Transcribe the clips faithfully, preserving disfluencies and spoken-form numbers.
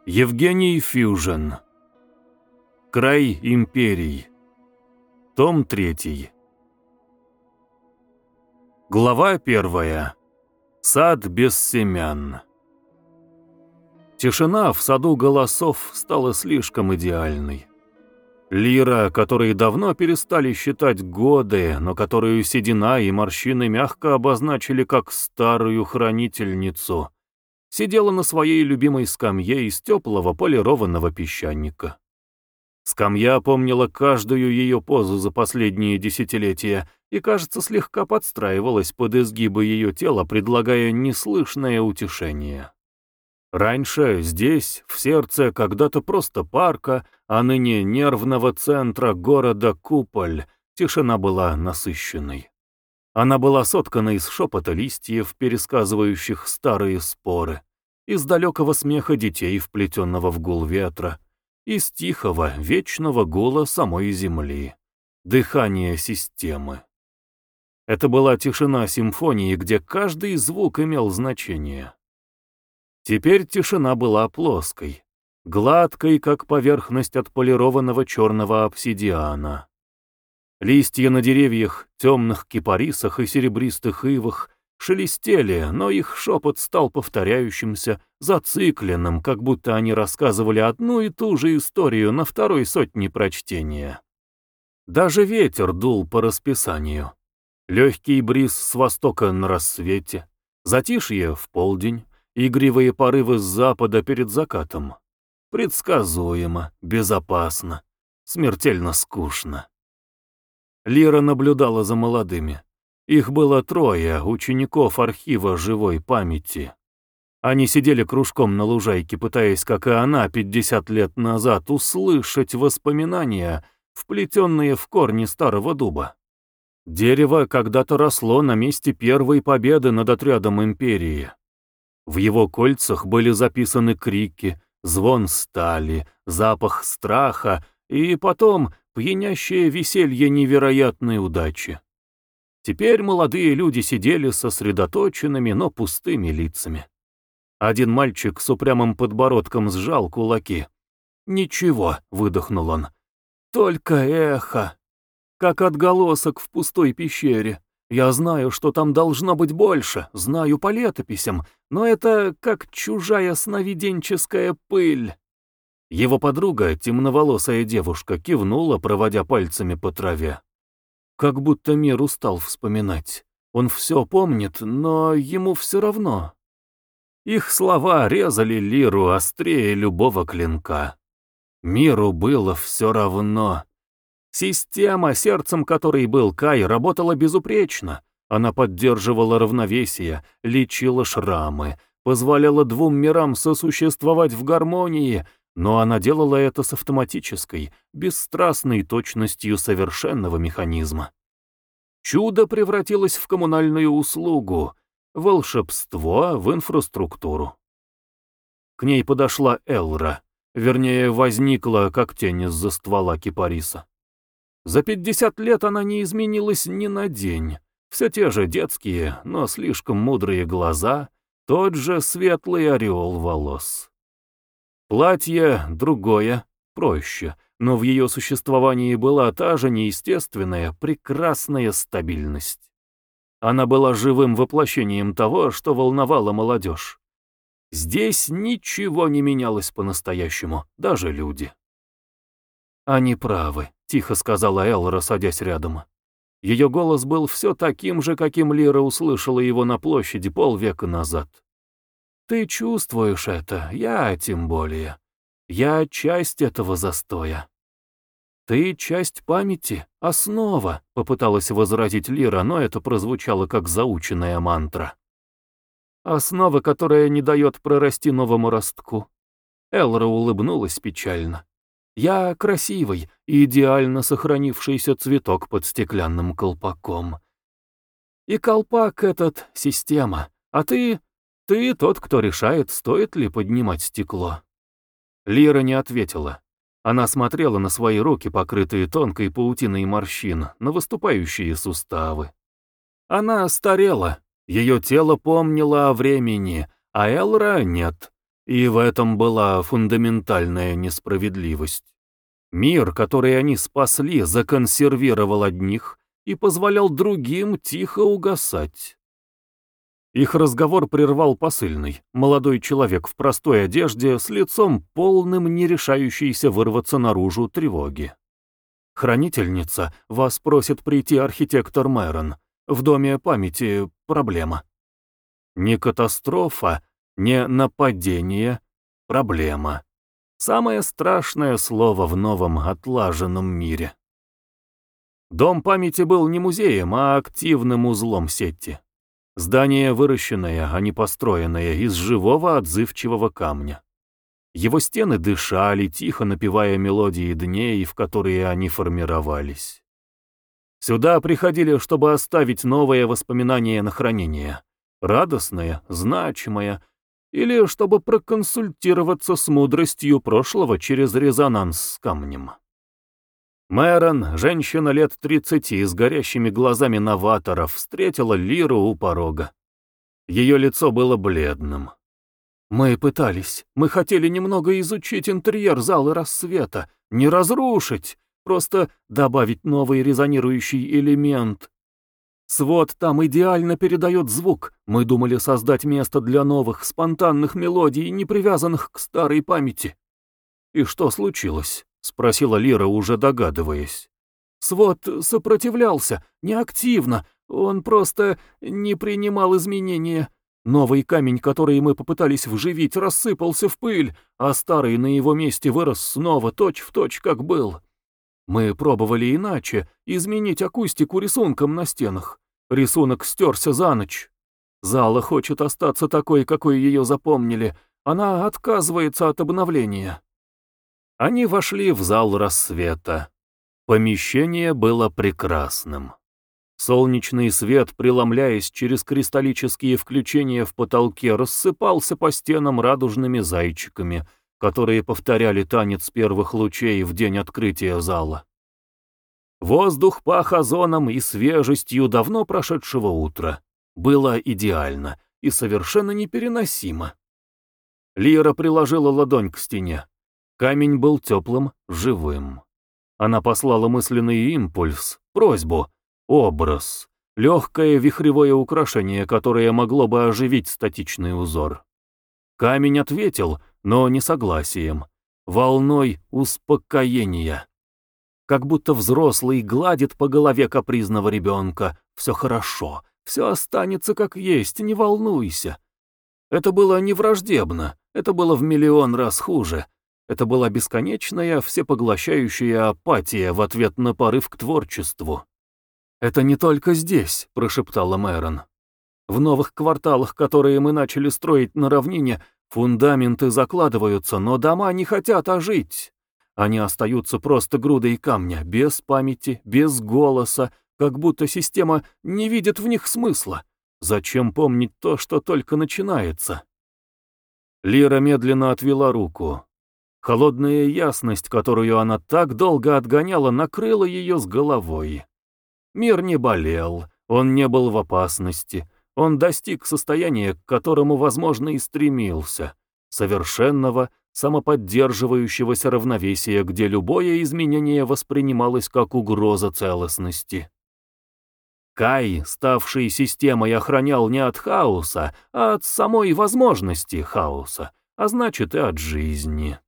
Евгений Фьюжен. Край империй. Том третий. Глава первая. Сад без семян. Тишина в саду голосов стала слишком идеальной. Лира, которые давно перестали считать годы, но которую седина и морщины мягко обозначили как старую хранительницу, сидела на своей любимой скамье из теплого полированного песчаника. Скамья помнила каждую ее позу за последние десятилетия и, кажется, слегка подстраивалась под изгибы ее тела, предлагая неслышное утешение. Раньше здесь, в сердце когда-то просто парка, а ныне нервного центра города Куполь, тишина была насыщенной. Она была соткана из шепота листьев, пересказывающих старые споры, из далекого смеха детей, вплетенного в гул ветра, из тихого, вечного гула самой земли, дыхания системы. Это была тишина симфонии, где каждый звук имел значение. Теперь тишина была плоской, гладкой, как поверхность отполированного черного обсидиана. Листья на деревьях, темных кипарисах и серебристых ивах шелестели, но их шепот стал повторяющимся, зацикленным, как будто они рассказывали одну и ту же историю на второй сотне прочтения. Даже ветер дул по расписанию. Легкий бриз с востока на рассвете, затишье в полдень, игривые порывы с запада перед закатом. Предсказуемо, безопасно, смертельно скучно. Лира наблюдала за молодыми. Их было трое, учеников архива живой памяти. Они сидели кружком на лужайке, пытаясь, как и она, пятьдесят лет назад, услышать воспоминания, вплетенные в корни старого дуба. Дерево когда-то росло на месте первой победы над отрядом империи. В его кольцах были записаны крики, звон стали, запах страха и потом пьянящее веселье невероятной удачи. Теперь молодые люди сидели сосредоточенными, но пустыми лицами. Один мальчик с упрямым подбородком сжал кулаки. «Ничего», — выдохнул он, — «только эхо, как отголосок в пустой пещере. Я знаю, что там должно быть больше, знаю по летописям, но это как чужая сновиденческая пыль». Его подруга, темноволосая девушка, кивнула, проводя пальцами по траве. Как будто мир устал вспоминать. Он все помнит, но ему все равно. Их слова резали Лиру острее любого клинка. Миру было все равно. Система, сердцем которой был Кай, работала безупречно. Она поддерживала равновесие, лечила шрамы, позволяла двум мирам сосуществовать в гармонии, но она делала это с автоматической, бесстрастной точностью совершенного механизма. Чудо превратилось в коммунальную услугу, волшебство в инфраструктуру. К ней подошла Элра, вернее, возникла, как тень из-за ствола кипариса. За пятьдесят лет она не изменилась ни на день. Все те же детские, но слишком мудрые глаза, тот же светлый ореол волос. Платье другое, проще, но в ее существовании была та же неестественная, прекрасная стабильность. Она была живым воплощением того, что волновало молодежь. Здесь ничего не менялось по-настоящему, даже люди. «Они правы», — тихо сказала Элра, садясь рядом. Ее голос был все таким же, каким Лира услышала его на площади полвека назад. «Ты чувствуешь это, я тем более. Я часть этого застоя». «Ты часть памяти, основа», — попыталась возразить Лира, но это прозвучало как заученная мантра. «Основа, которая не дает прорасти новому ростку». Элра улыбнулась печально. «Я красивый, идеально сохранившийся цветок под стеклянным колпаком. И колпак этот — система, а ты... ты тот, кто решает, стоит ли поднимать стекло». Лира не ответила. Она смотрела на свои руки, покрытые тонкой паутиной морщин, на выступающие суставы. Она старела, ее тело помнило о времени, а Элра нет. И в этом была фундаментальная несправедливость. Мир, который они спасли, законсервировал одних и позволял другим тихо угасать. Их разговор прервал посыльный, молодой человек в простой одежде с лицом полным не решающейся вырваться наружу тревоги. «Хранительница, вас просит прийти архитектор Мэрон. В доме памяти проблема». Не катастрофа, не нападение, проблема. Самое страшное слово в новом отлаженном мире. Дом памяти был не музеем, а активным узлом сети. Здание выращенное, а не построенное из живого отзывчивого камня. Его стены дышали, тихо напевая мелодии дней, в которые они формировались. Сюда приходили, чтобы оставить новые воспоминания на хранение. Радостное, значимое, или чтобы проконсультироваться с мудростью прошлого через резонанс с камнем. Мэрон, женщина лет тридцати с горящими глазами новаторов, встретила Лиру у порога. Ее лицо было бледным. «Мы пытались, мы хотели немного изучить интерьер зала рассвета, не разрушить, просто добавить новый резонирующий элемент. Свод там идеально передает звук, мы думали создать место для новых, спонтанных мелодий, не привязанных к старой памяти». «И что случилось?» — спросила Лира, уже догадываясь. «Свод сопротивлялся, неактивно, он просто не принимал изменения. Новый камень, который мы попытались вживить, рассыпался в пыль, а старый на его месте вырос снова точь-в-точь, как был. Мы пробовали иначе, изменить акустику рисунком на стенах. Рисунок стерся за ночь. Зала хочет остаться такой, какой ее запомнили, она отказывается от обновления». Они вошли в зал рассвета. Помещение было прекрасным. Солнечный свет, преломляясь через кристаллические включения в потолке, рассыпался по стенам радужными зайчиками, которые повторяли танец первых лучей в день открытия зала. Воздух пах озоном и свежестью давно прошедшего утра. Было идеально и совершенно непереносимо. Лира приложила ладонь к стене. Камень был теплым, живым. Она послала мысленный импульс, просьбу, образ, легкое вихревое украшение, которое могло бы оживить статичный узор. Камень ответил, но не согласием, волной успокоения. Как будто взрослый гладит по голове капризного ребенка. «Все хорошо, все останется как есть, не волнуйся». Это было не враждебно, это было в миллион раз хуже. Это была бесконечная, всепоглощающая апатия в ответ на порыв к творчеству. «Это не только здесь», — прошептала Мэрон. «В новых кварталах, которые мы начали строить на равнине, фундаменты закладываются, но дома не хотят ожить. Они остаются просто грудой камня, без памяти, без голоса, как будто система не видит в них смысла. Зачем помнить то, что только начинается?» Лира медленно отвела руку. Холодная ясность, которую она так долго отгоняла, накрыла ее с головой. Мир не болел, он не был в опасности, он достиг состояния, к которому, возможно, и стремился, совершенного, самоподдерживающегося равновесия, где любое изменение воспринималось как угроза целостности. Кай, ставший системой, охранял не от хаоса, а от самой возможности хаоса, а значит и от жизни.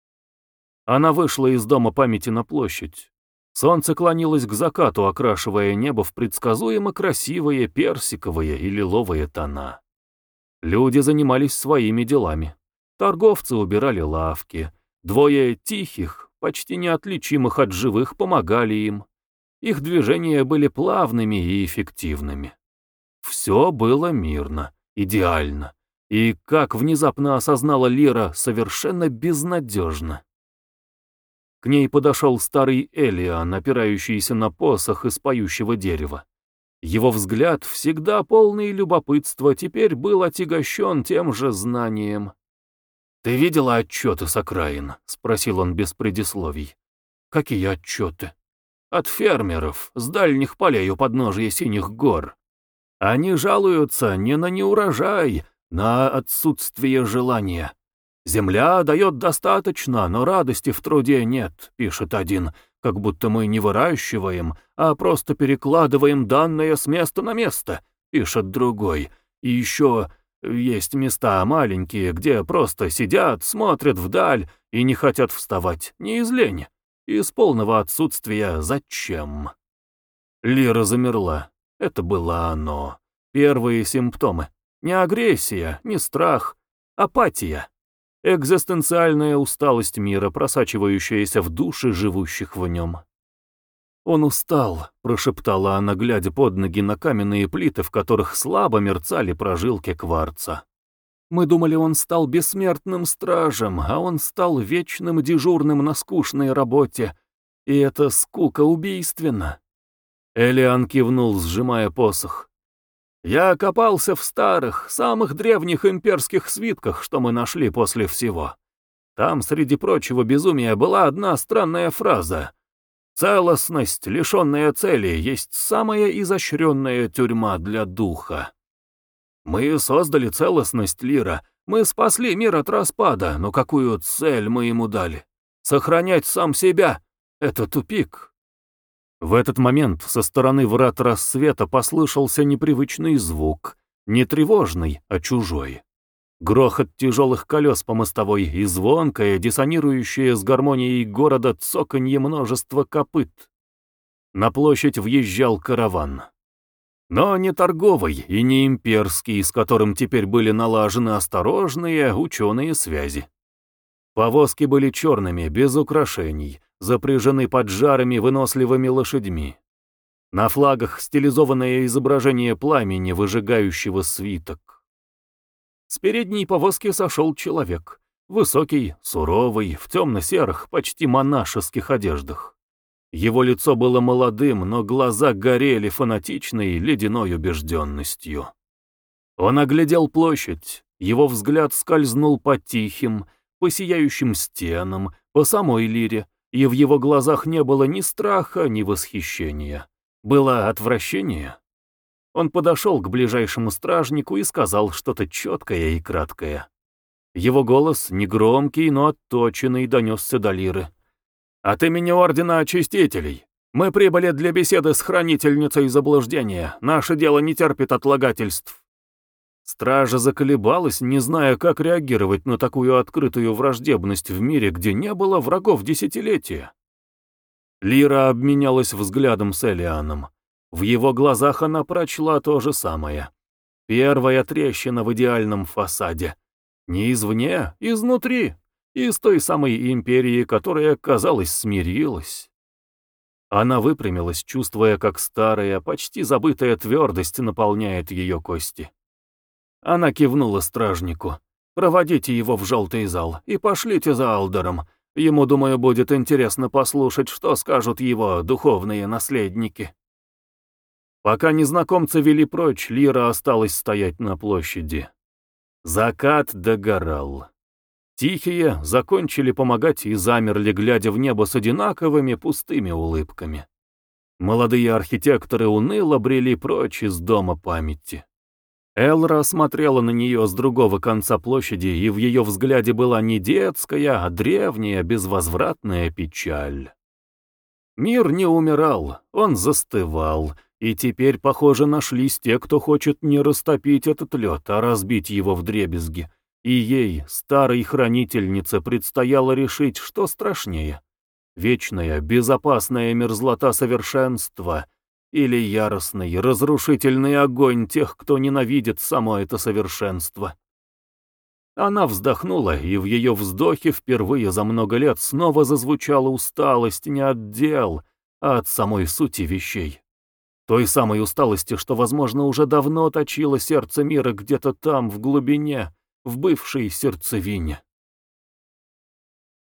Она вышла из дома памяти на площадь. Солнце клонилось к закату, окрашивая небо в предсказуемо красивые персиковые и лиловые тона. Люди занимались своими делами. Торговцы убирали лавки. Двое тихих, почти неотличимых от живых, помогали им. Их движения были плавными и эффективными. Все было мирно, идеально. И, как внезапно осознала Лира, совершенно безнадежно. К ней подошел старый Элиан, опирающийся на посох из поющего дерева. Его взгляд, всегда полный любопытства, теперь был отягощен тем же знанием. «Ты видела отчеты с окраин?» — спросил он без предисловий. «Какие отчеты?» «От фермеров, с дальних полей у подножия Синих гор. Они жалуются не на неурожай, на отсутствие желания. «Земля дает достаточно, но радости в труде нет», — пишет один, «как будто мы не выращиваем, а просто перекладываем данное с места на место», — пишет другой. И еще есть места маленькие, где просто сидят, смотрят вдаль и не хотят вставать, не из лени, из полного отсутствия «зачем?». Лира замерла. Это было оно. Первые симптомы. Не агрессия, не страх, апатия. Экзистенциальная усталость мира, просачивающаяся в души живущих в нем. «Он устал», — прошептала она, глядя под ноги на каменные плиты, в которых слабо мерцали прожилки кварца. «Мы думали, он стал бессмертным стражем, а он стал вечным дежурным на скучной работе. И эта скука убийственна». Элиан кивнул, сжимая посох. «Я копался в старых, самых древних имперских свитках, что мы нашли после всего. Там, среди прочего безумия, была одна странная фраза. Целостность, лишенная цели, есть самая изощренная тюрьма для духа. Мы создали целостность, Лира, мы спасли мир от распада, но какую цель мы ему дали? Сохранять сам себя — это тупик». В этот момент со стороны врат рассвета послышался непривычный звук, не тревожный, а чужой. Грохот тяжелых колес по мостовой и звонкое, диссонирующее с гармонией города цоканье множества копыт. На площадь въезжал караван. Но не торговый и не имперский, с которым теперь были налажены осторожные ученые связи. Повозки были черными, без украшений, запряжены поджарыми выносливыми лошадьми. На флагах стилизованное изображение пламени, выжигающего свиток. С передней повозки сошел человек, высокий, суровый, в темно-серых, почти монашеских одеждах. Его лицо было молодым, но глаза горели фанатичной, ледяной убежденностью. Он оглядел площадь, его взгляд скользнул по тихим, по сияющим стенам, по самой Лире, и в его глазах не было ни страха, ни восхищения. Было отвращение. Он подошел к ближайшему стражнику и сказал что-то четкое и краткое. Его голос, негромкий, но отточенный, донесся до Лиры. «От имени Ордена Очистителей. Мы прибыли для беседы с хранительницей заблуждения. Наше дело не терпит отлагательств». Стража заколебалась, не зная, как реагировать на такую открытую враждебность в мире, где не было врагов десятилетия. Лира обменялась взглядом с Элианом. В его глазах она прочла то же самое. Первая трещина в идеальном фасаде. Не извне, изнутри, из той самой империи, которая, казалось, смирилась. Она выпрямилась, чувствуя, как старая, почти забытая твердость наполняет ее кости. Она кивнула стражнику. «Проводите его в желтый зал и пошлите за Алдером. Ему, думаю, будет интересно послушать, что скажут его духовные наследники». Пока незнакомцы вели прочь, Лира осталась стоять на площади. Закат догорал. Тихие закончили помогать и замерли, глядя в небо с одинаковыми пустыми улыбками. Молодые архитекторы уныло брели прочь из дома памяти. Элра смотрела на нее с другого конца площади, и в ее взгляде была не детская, а древняя, безвозвратная печаль. Мир не умирал, он застывал, и теперь, похоже, нашлись те, кто хочет не растопить этот лед, а разбить его вдребезги. И ей, старой хранительнице, предстояло решить, что страшнее. Вечная, безопасная мерзлота совершенства или яростный, разрушительный огонь тех, кто ненавидит само это совершенство. Она вздохнула, и в ее вздохе впервые за много лет снова зазвучала усталость не от дел, а от самой сути вещей. Той самой усталости, что, возможно, уже давно точило сердце мира где-то там, в глубине, в бывшей сердцевине.